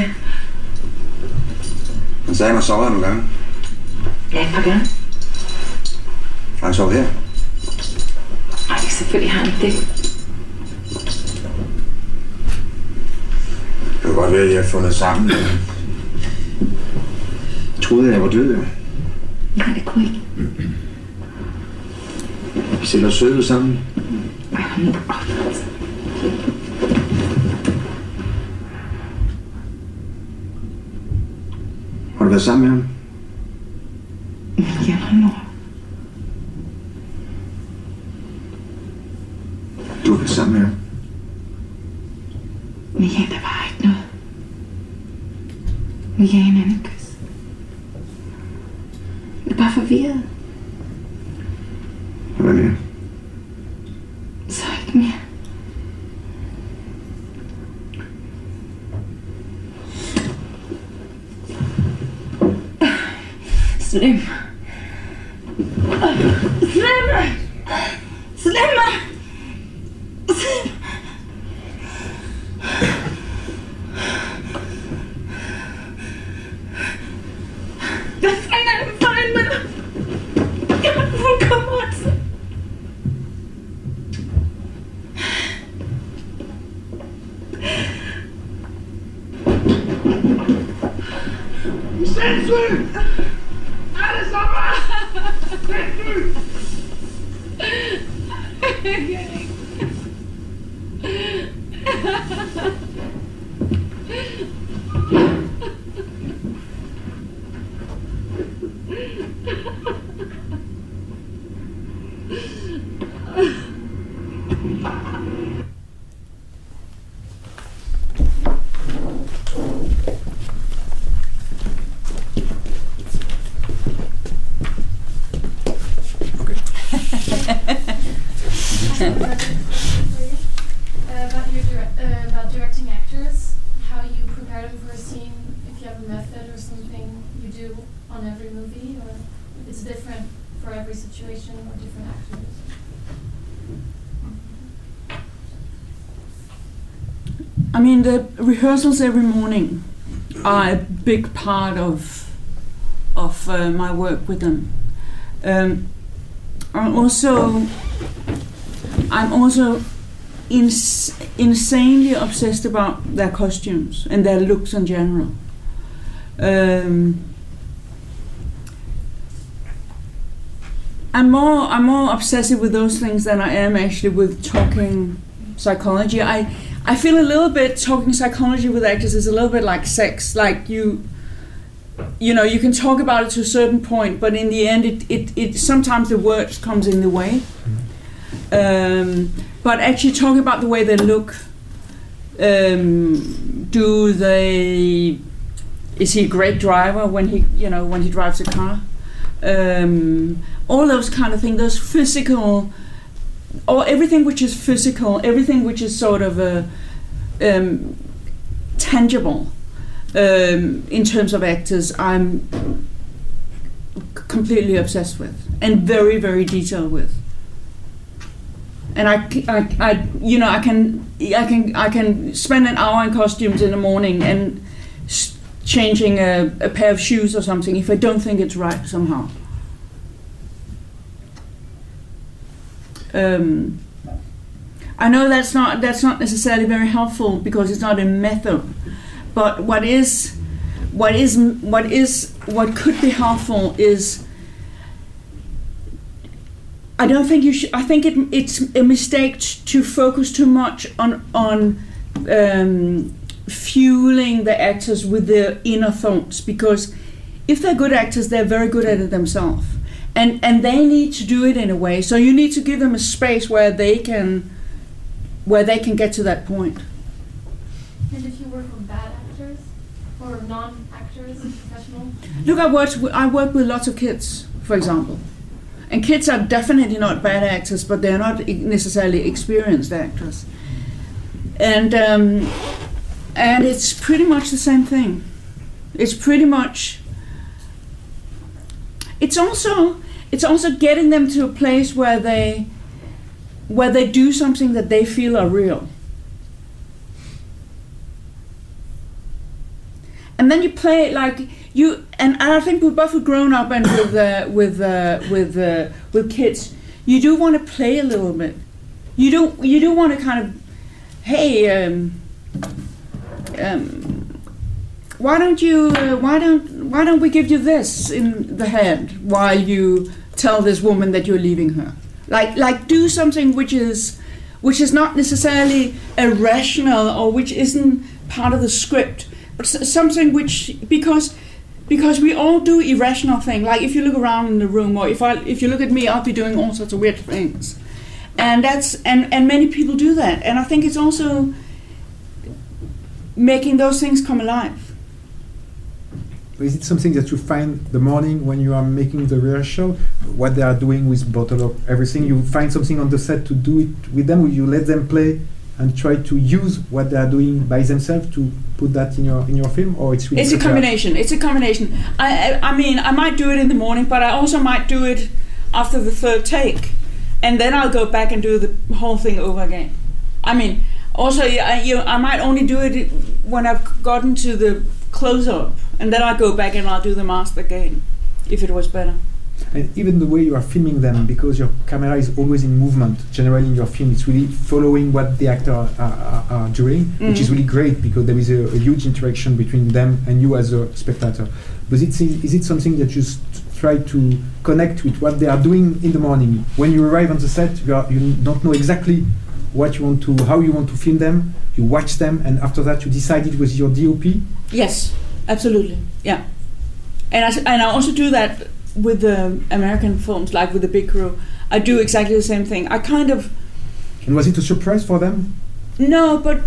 Han sagde, at han sover nogle gange. Ja, et par gange. Har han sovet her? Nej, selvfølgelig har han ikke det. Det kan godt være, at jeg har fundet sammen. Jeg troede, jeg var død, jo. Nej, det kunne ikke. Vi ser da søde sammen. Har du været sammen med ham? Ja, mor. Du har været sammen med ham? Men ja, der var ikke noget. vil jeg have en anden kys. Jeg er bare forvirret. Hvad mere? Så ikke mere. Slem. Hvad fanden er det for en med dig? Jeg har fuldkommet. Sindssygt! Alle sammen! Sindssygt! About directing actors, how you prepare them for a scene, if you have a method or something you do on every movie, or if it's different for every situation or different actors. I mean, the rehearsals every morning are a big part of my work with them. I'm also insanely obsessed about their costumes and their looks in general. I'm more obsessive with those things than I am actually with talking psychology. I feel a little bit talking psychology with actors is a little bit like sex. Like you can talk about it to a certain point, but in the end, it sometimes the words comes in the way. But actually talking about the way they look, is he a great driver when he drives a car? All those kind of things, those physical, or everything which is physical, everything which is sort of tangible in terms of actors, I'm completely obsessed with and very, very detailed with. And I can spend an hour in costumes in the morning and changing a pair of shoes or something if I don't think it's right somehow. I know that's not necessarily very helpful because it's not a method, but what could be helpful is, I don't think you should. I think it's a mistake to focus too much on fueling the actors with their inner thoughts, because if they're good actors, they're very good at it themselves, and they need to do it in a way. So you need to give them a space where they can get to that point. And if you work with bad actors or non-actors, professional? Look, I work with lots of kids, for example. And kids are definitely not bad actors, but they're not necessarily experienced actors. And it's pretty much the same thing. It's also getting them to a place where they do something that they feel are real. And then you play like you, and I think with both with grown up and with kids, you do want to play a little bit. You do want to kind of, hey, why don't we give you this in the head while you tell this woman that you're leaving her? Like do something which is not necessarily irrational or which isn't part of the script, but something which, because we all do irrational things. Like if you look around in the room, or if you look at me, I'll be doing all sorts of weird things, and many people do that. And I think it's also making those things come alive. is it something that you find the morning when you are making the rehearsal? What they are doing with bottle of everything, you find something on the set to do it with them? Will you let them play and try to use what they are doing by themselves to put that in your film, or it's really it's a combination. It's a combination. I mean, I might do it in the morning, but I also might do it after the third take, and then I'll go back and do the whole thing over again. I mean, also I might only do it when I've gotten to the close-up, and then I go back and I'll do the mask again if it was better. And even the way you are filming them, because your camera is always in movement, generally in your film, it's really following what the actors are doing, which is really great because there is a huge interaction between them and you as a spectator. But is it something that you try to connect with what they are doing in the morning? When you arrive on the set, you don't know exactly how you want to film them, you watch them, and after that you decide it was your DOP? Yes, absolutely, yeah. And I also do that with the American films, like with The Big Crew. I do exactly the same thing. I kind of... And was it a surprise for them? No, but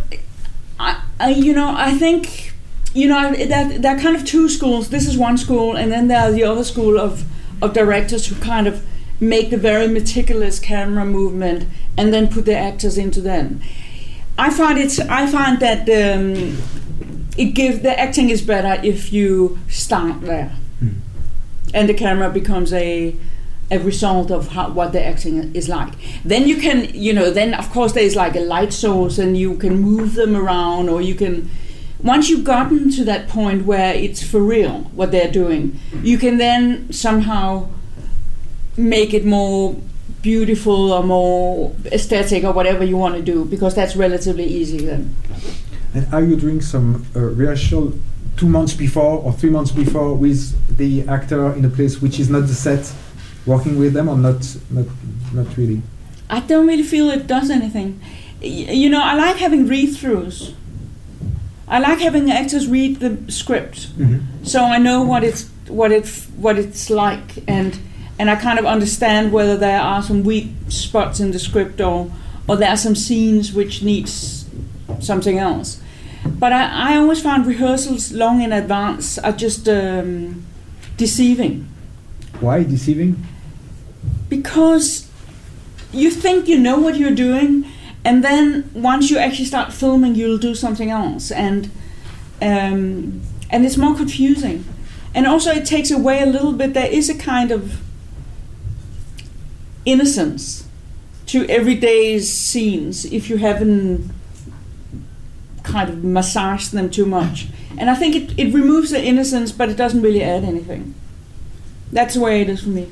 I think, there are kind of two schools. This is one school, and then there are the other school of directors who kind of make the very meticulous camera movement and then put the actors into them. I find that the acting is better if you start there. And the camera becomes a result of what the acting is like. Then you can, then of course there's like a light source and you can move them around, or you can, once you've gotten to that point where it's for real what they're doing, you can then somehow make it more beautiful or more aesthetic or whatever you want to do, because that's relatively easy then. And are you doing some rehearsal 2 months before or 3 months before with the actor in a place which is not the set, working with them, or not really? I don't really feel it does anything. I like having read-throughs. I like having actors read the script, so I know what it's like, and I kind of understand whether there are some weak spots in the script, or there are some scenes which needs something else. But I always found rehearsals long in advance are just deceiving. Why deceiving? Because you think you know what you're doing, and then once you actually start filming, you'll do something else, and it's more confusing. And also it takes away a little bit. There is a kind of innocence to everyday scenes if you haven't kind of massage them too much. And I think it removes the innocence, but it doesn't really add anything. That's the way it is for me.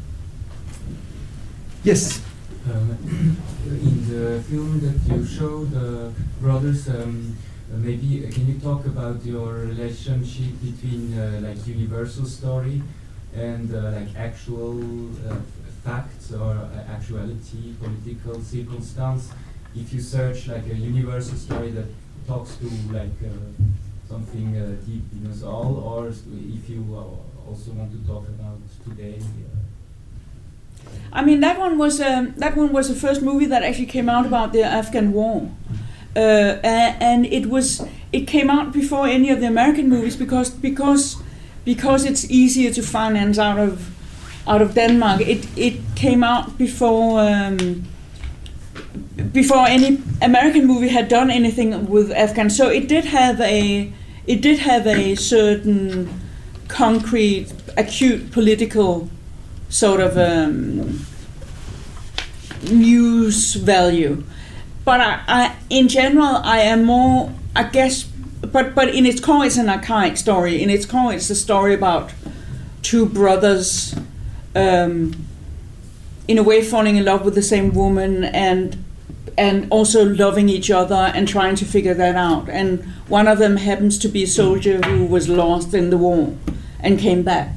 Yes? In the film that you showed, Brothers, maybe can you talk about your relationship between like universal story and like actual facts or actuality, political circumstance? If you search like a universal story that talks to like something deep in us all, or if you also want to talk about today. I mean, that one was the first movie that actually came out about the Afghan war, and it came out before any of the American movies because it's easier to finance out of Denmark. It came out before any American movie had done anything with Afghan. So it did have a certain concrete, acute political sort of news value. But I in general, I am more, I guess, but in its core it's an archaic story. In its core it's a story about two brothers in a way falling in love with the same woman and also loving each other and trying to figure that out. And one of them happens to be a soldier who was lost in the war and came back.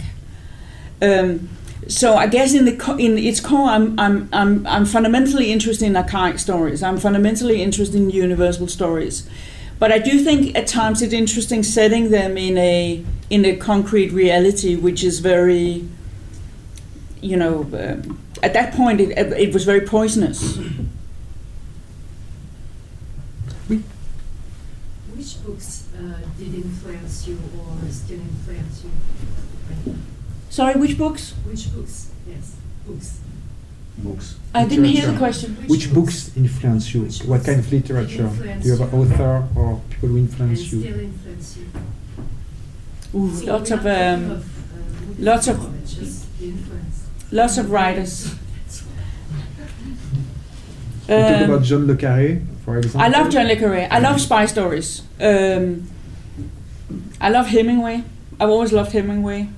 So I guess in its core, I'm fundamentally interested in archaic stories. I'm fundamentally interested in universal stories, but I do think at times it's interesting setting them in a concrete reality, which is very, at that point it was very poisonous. Which books did influence you or still influence you right now? Sorry, which books? Which books? Yes, books. Books. I didn't hear the question. Which books influence you? What kind of literature? Do you have an author or people who influence you? Still influence you. Ooh, So lots of writers. You talk about John le Carré, for example. I love John le Carré. I love spy stories. I love Hemingway. I've always loved Hemingway.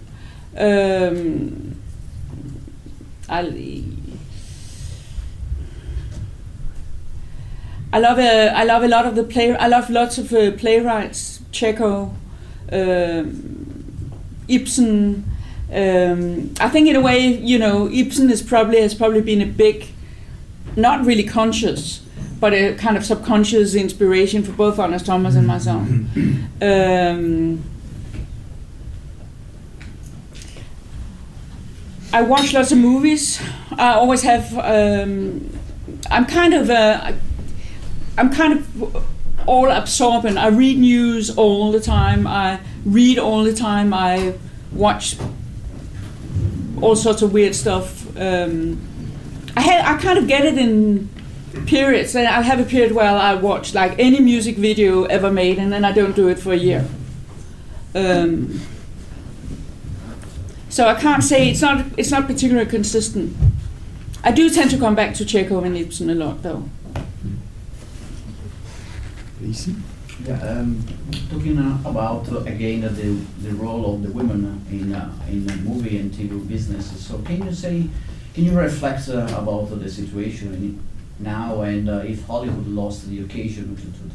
I love a lot of the I love lots of playwrights. Chekhov, Ibsen. I think in a way, Ibsen has probably been a big, not really conscious, but a kind of subconscious inspiration for both Anders Thomas and myself. I watch lots of movies. I always have. I'm kind of all absorbent. I read news all the time. I read all the time. I watch all sorts of weird stuff. I kind of get it in periods. I have a period where I watch like any music video ever made, and then I don't do it for a year. So I can't say it's not particularly consistent. I do tend to come back to Chekhov and Ibsen a lot, though. Yeah, talking about again the role of the women in movie and TV businesses. So can you reflect about the situation now, and if Hollywood lost the occasion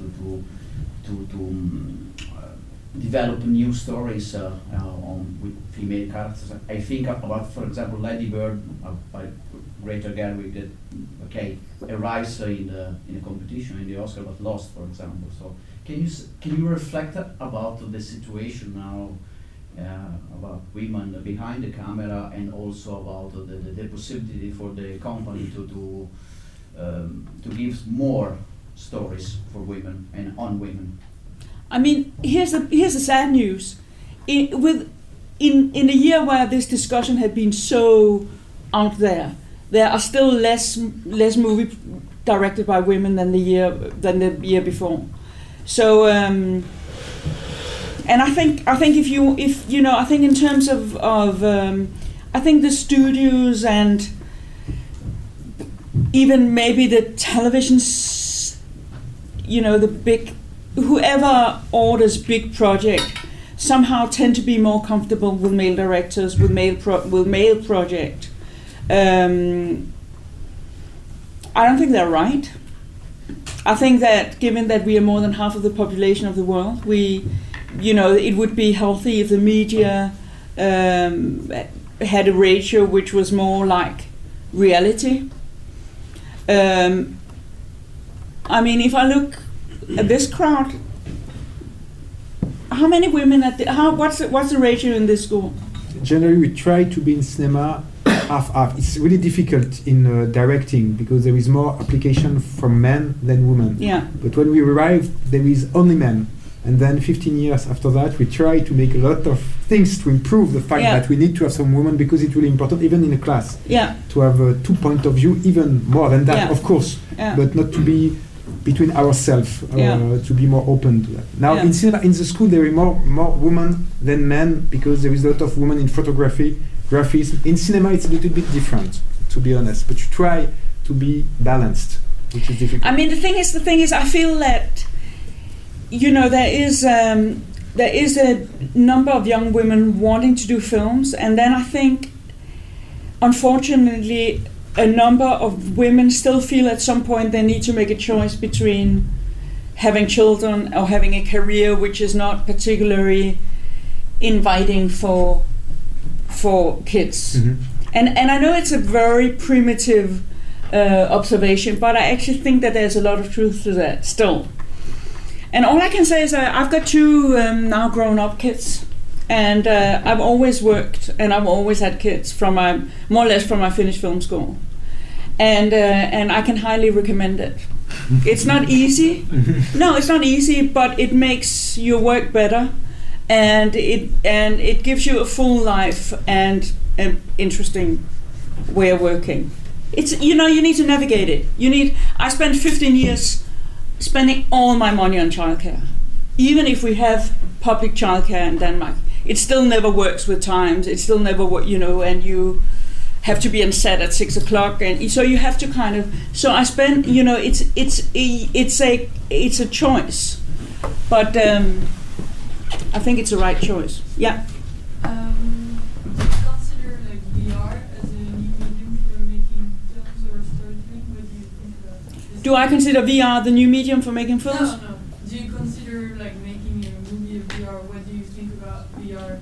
to develop new stories with female characters? I think about, for example, Lady Bird by Greta Gerwig, that a rise in a competition in the Oscar but lost, for example. So can you reflect about the situation now, about women behind the camera, and also about the possibility for the company to give more stories for women and on women? I mean, here's the sad news. In a year where this discussion had been so out there are still less movie directed by women than the year before. So, and I think if I think in terms of I think the studios and even maybe the televisions, the big, whoever orders big project somehow tend to be more comfortable with male directors, with male project. I don't think they're right. I think that given that we are more than half of the population of the world, it would be healthy if the media had a ratio which was more like reality. I mean, if I look at this crowd, how many women what's the ratio in this school? Generally, we try to be in cinema half-half. It's really difficult in directing because there is more application from men than women. Yeah. But when we arrived, there is only men. And then 15 years after that, we try to make a lot of things to improve the fact that we need to have some women, because it's really important, even in a class, to have 2 points of view, even more than that, of course, but not to be between ourselves, to be more open to that. Now, in cinema, in the school, there are more women than men, because there is a lot of women in photography, graphism. In cinema, it's a little bit different, to be honest, but you try to be balanced, which is difficult. I mean, the thing is, I feel that there is a number of young women wanting to do films, and then I think, unfortunately, a number of women still feel at some point they need to make a choice between having children or having a career which is not particularly inviting for kids. Mm-hmm. And I know it's a very primitive observation, but I actually think that there's a lot of truth to that still. And all I can say is that I've got two now grown-up kids, and I've always worked and I've always had kids more or less from my Finnish film school, and I can highly recommend it. It's not easy. No, it's not easy, but it makes your work better, and it gives you a full life and an interesting way of working. It's, you need to navigate it. I spent 15 years spending all my money on childcare. Even if we have public childcare in Denmark, it still never works with times. It still never works, and you have to be on set at 6 o'clock, and so you have to kind of. So I spend, it's a choice, but I think it's the right choice. Yeah. Do you consider VR as a new medium for making films or storytelling? What do you think about that? Do I consider VR the new medium for making films? No. Do you consider making a movie of VR? What do you think about VR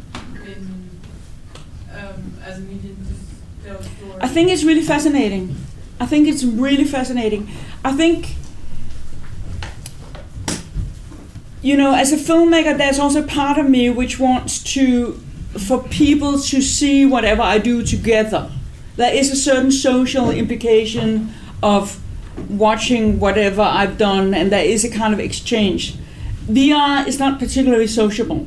as a medium to tell stories? I think it's really fascinating. I think, as a filmmaker, there's also part of me which wants for people to see whatever I do together. There is a certain social implication of watching whatever I've done, and there is a kind of exchange. VR is not particularly sociable.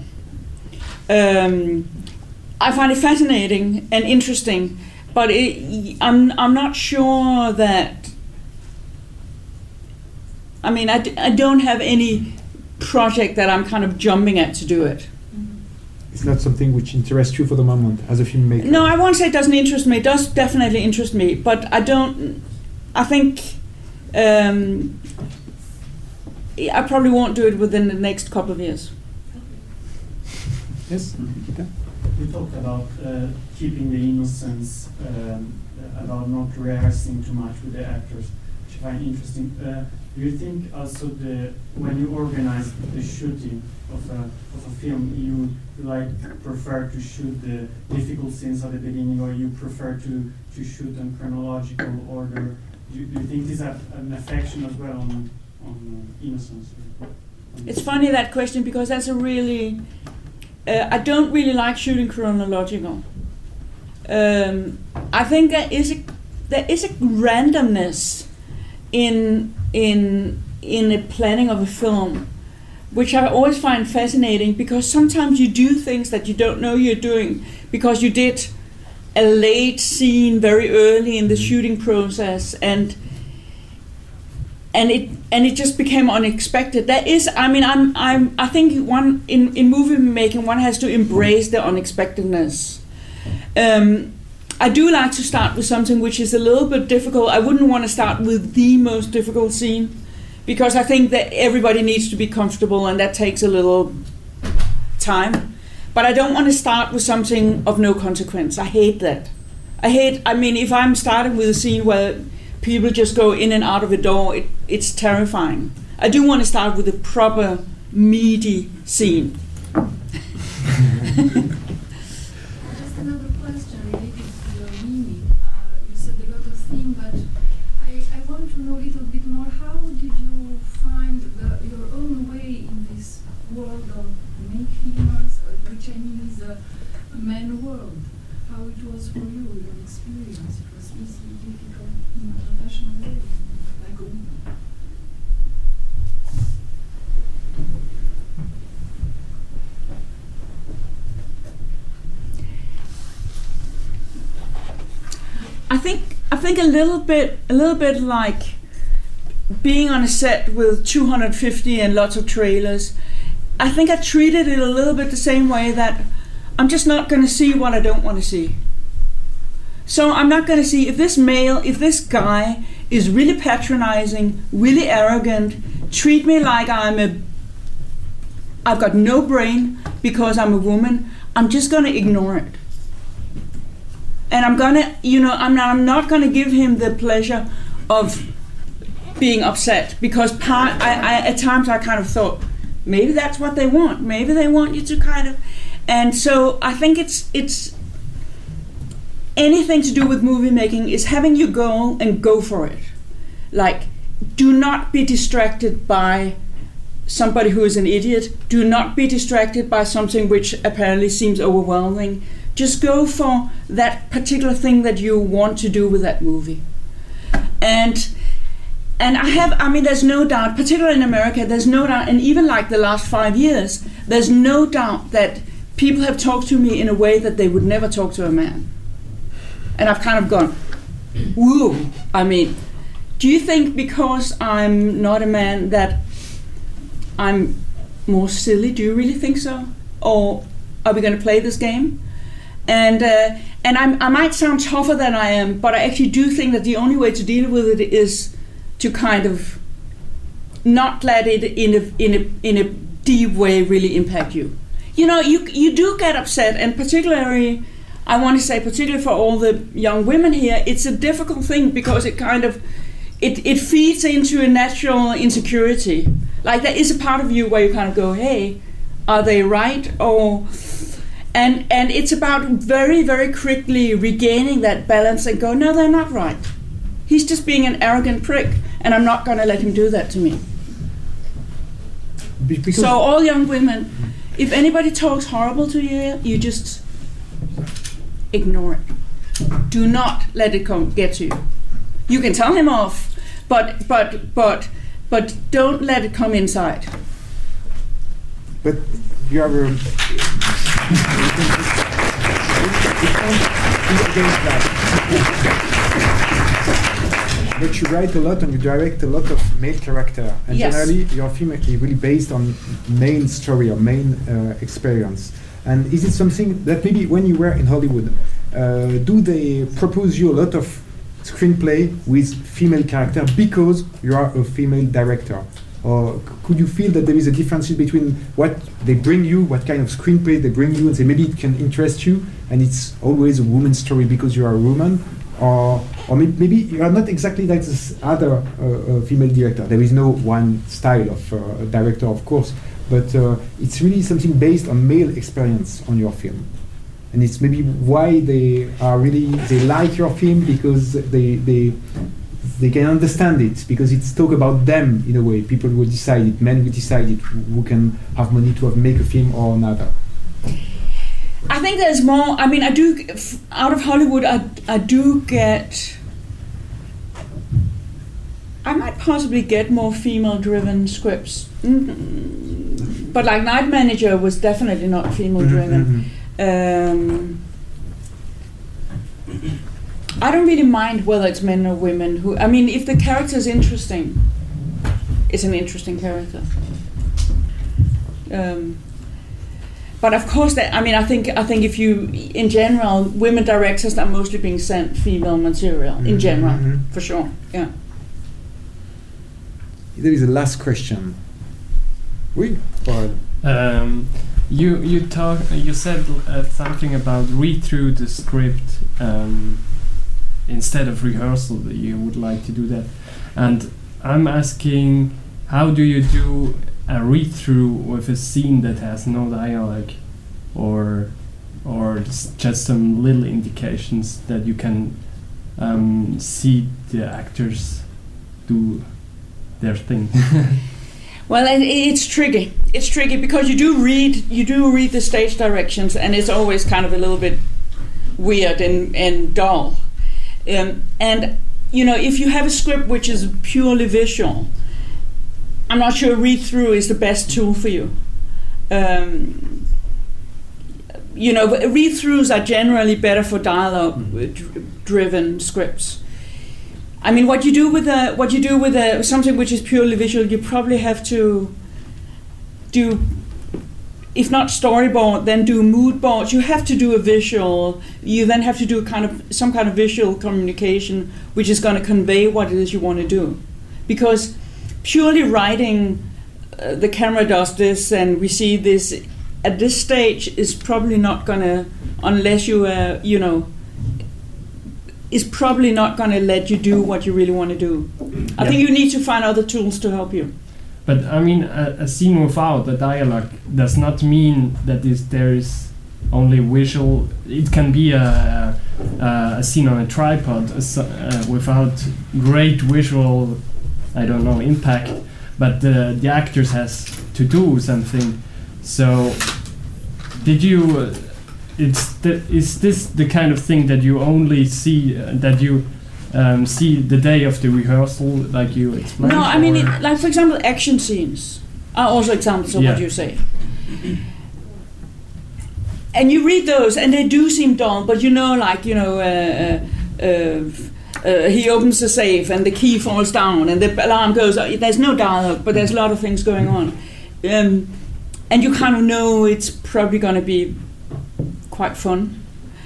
I find it fascinating and interesting, but I'm not sure that. I mean, I don't have any project that I'm kind of jumping at to do it. It's not something which interests you for the moment as a filmmaker? No, I won't say it doesn't interest me. It does definitely interest me, but I think I probably won't do it within the next couple of years. Yes? You talked about keeping the innocence, about not rehearsing too much with the actors, which I find interesting. Do you think also when you organize the shooting of a film, you prefer to shoot the difficult scenes at the beginning, or you prefer to shoot in chronological order? Do you think this has an affection as well on innocence? It's funny, that question, because that's a really. I don't really like shooting chronological. I think there is a randomness in the planning of a film, which I always find fascinating, because sometimes you do things that you don't know you're doing because you did a late scene very early in the shooting process, and it just became unexpected. That is, I mean, I think in movie making, one has to embrace the unexpectedness. I do like to start with something which is a little bit difficult. I wouldn't want to start with the most difficult scene, because I think that everybody needs to be comfortable, and that takes a little time. But I don't want to start with something of no consequence. I hate that. I mean, if I'm starting with a scene where people just go in and out of a door, it's terrifying. I do want to start with a proper, meaty scene. Just another question related to the meaning. You said a lot of things, but I want to know a little bit more. How did you find your own way in this world of make filmers, which I mean is a man world? How it was for you, your experience? It was easy, difficult, in a professional way, like a woman. I think a little bit like being on a set with 250 and lots of trailers. I think I treated it a little bit the same way, that I'm just not going to see what I don't want to see. So I'm not going to see if this guy is really patronizing, really arrogant, treat me like I've got no brain because I'm a woman. I'm just going to ignore it. And I'm not going to give him the pleasure of being upset, because at times I kind of thought, maybe that's what they want. Maybe they want you to kind of, and so I think it's anything to do with movie making is having your goal and go for it. Like, do not be distracted by somebody who is an idiot. Do not be distracted by something which apparently seems overwhelming. Just go for that particular thing that you want to do with that movie. And And there's no doubt, particularly in America, there's no doubt, and even like the last 5 years, there's no doubt that people have talked to me in a way that they would never talk to a man. And I've kind of gone, whoa. I mean, do you think because I'm not a man that I'm more silly? Do you really think so? Or are we going to play this game? And I might sound tougher than I am, but I actually do think that the only way to deal with it is to kind of not let it in a deep way really impact you. You know, you do get upset, and particularly, I want to say, particularly for all the young women here, it's a difficult thing because it kind of it feeds into a natural insecurity. Like there is a part of you where you kind of go, hey, are they right? Or and it's about very, very quickly regaining that balance and go, no, they're not right. He's just being an arrogant prick, and I'm not going to let him do that to me. So all young women, if anybody talks horrible to you, you just ignore it. Do not let it get to you. You can tell him off, but don't let it come inside. But you have a but you write a lot and you direct a lot of male character, and yes. Generally your film is really based on main story or main experience. And is it something that maybe when you were in Hollywood, do they propose you a lot of screenplay with female character because you are a female director? Or could you feel that there is a difference between what they bring you, what kind of screenplay they bring you, and say maybe it can interest you, and it's always a woman's story because you are a woman, or maybe you are not exactly like this other female director. There is no one style of director, of course, but it's really something based on male experience on your film, and it's maybe why they like your film, because they can understand it, because it's talk about them in a way. People will decide it, men will decide it, who can have money to make a film or another. I think there's more. I mean, I do, out of Hollywood, I do get, I might possibly get more female-driven scripts. Mm-hmm. But like Night Manager was definitely not female-driven. Mm-hmm. I don't really mind whether it's men or women. I mean, if the character is interesting, it's an interesting character. But of course, I think if you, in general, women directors are mostly being sent female material in general, for sure. Yeah. There is a last question. Oui, Paul. You said something about read through the script. Instead of rehearsal, that you would like to do that, and I'm asking, how do you do a read-through with a scene that has no dialogue, or just some little indications that you can see the actors do their thing? Well, it's tricky. It's tricky because you do read the stage directions, and it's always kind of a little bit weird and dull. And you know, if you have a script which is purely visual, I'm not sure read-through is the best tool for you. You know, read-throughs are generally better for dialogue-driven scripts. I mean, what you do with something which is purely visual, you probably have to do, if not storyboard, then do mood boards. You have to do a visual. You then have to do some kind of visual communication, which is going to convey what it is you want to do. Because purely writing, the camera does this and we see this, at this stage is probably not going to, unless you, is probably not going to let you do what you really want to do. I think you need to find other tools to help you. But I mean, a scene without a dialogue does not mean that there is only visual. It can be a scene on a tripod without great visual, I don't know, impact. But the actors has to do something. So, did you? Is this the kind of thing that you only see that you see the day of the rehearsal, like you explained? No, I mean, like for example, action scenes are also examples of what you say. And you read those, and they do seem dull, but he opens the safe, and the key falls down, and the alarm goes. There's no dialogue, but there's a lot of things going on, and you kind of know it's probably going to be quite fun.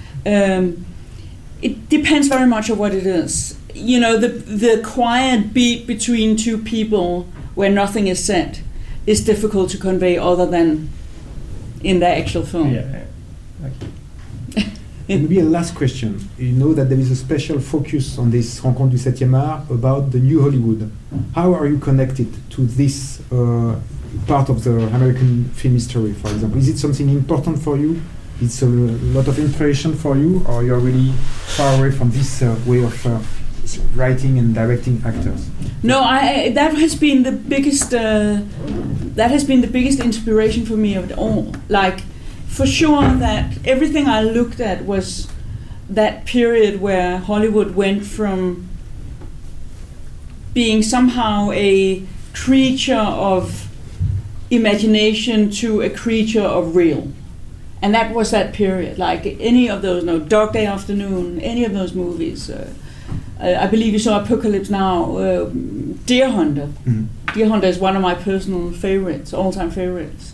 It depends very much on what it is. You know, the quiet beat between two people where nothing is said is difficult to convey other than in the actual film. Yeah. Maybe a last question. You know that there is a special focus on this Rencontre du 7e art about the New Hollywood. How are you connected to this part of the American film history, for example? Is it something important for you? It's a lot of inspiration for you, or you're really far away from this way of writing and directing actors? No, that has been the biggest. That has been the biggest inspiration for me of it all. Like, for sure, that everything I looked at was that period where Hollywood went from being somehow a creature of imagination to a creature of real. And that was that period. Like any of those, Dog Day Afternoon, any of those movies. I believe you saw Apocalypse Now, Deer Hunter. Mm-hmm. Deer Hunter is one of my personal favorites, all-time favorites.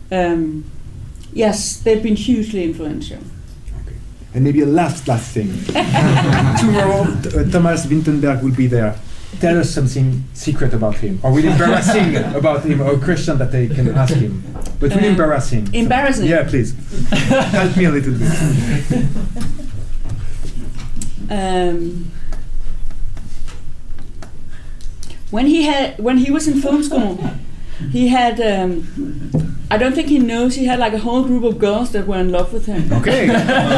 Yes, they've been hugely influential. Okay. And maybe a last thing. Tomorrow, Thomas Vinterberg will be there. Tell us something secret about him, or really embarrassing about him, or a question that I can ask him. But really embarrassing. Embarrassing? Yeah, please. Help me a little bit. When he was in film school, he had. I don't think he knows. He had like a whole group of girls that were in love with him. Okay.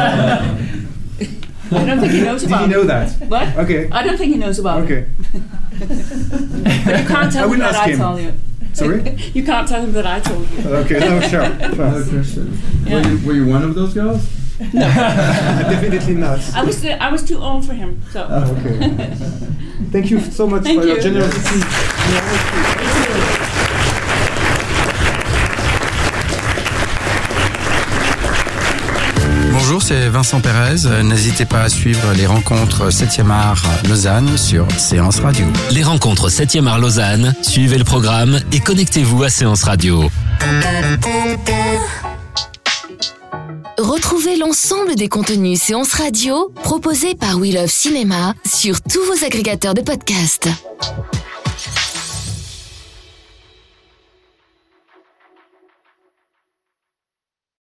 I don't think he knows about. Did he know that? What? Okay. I don't think he knows about it. But you can't tell him that I told you. Sorry? You can't tell him that I told you. Okay, no, sure. Another question. Yeah. Were you one of those girls? No. Definitely not. I was too old for him. So. Okay. Thank you so much for your generosity. Bonjour, c'est Vincent Pérez. N'hésitez pas à suivre les rencontres 7e art Lausanne sur Séance Radio. Les rencontres 7e art Lausanne, suivez le programme et connectez-vous à Séance Radio. Retrouvez l'ensemble des contenus Séance Radio proposés par We Love Cinéma sur tous vos agrégateurs de podcasts.